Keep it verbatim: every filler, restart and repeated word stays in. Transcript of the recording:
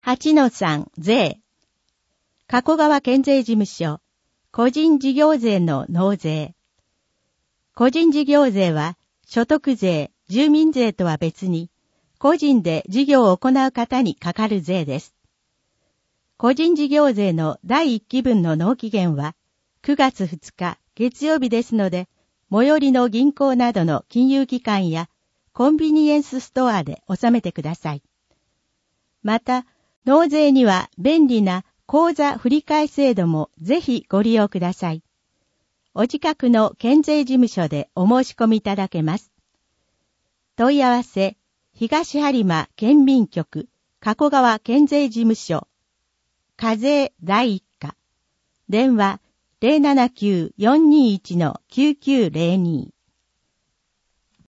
はちのさん 税。加古川県税事務所、個人事業税の納税。個人事業税は、所得税、住民税とは別に、個人で事業を行う方にかかる税です。個人事業税のだいいっきぶんの納期限は、くがつふつか月曜日ですので、最寄りの銀行などの金融機関やコンビニエンスストアで納めてください。また、納税には便利な口座振替制度もぜひご利用ください。お近くの県税事務所でお申し込みいただけます。問い合わせ、東播磨県民局、加古川県税事務所、課税第一課、電話 ゼロななきゅう よんにいち きゅうきゅうゼロに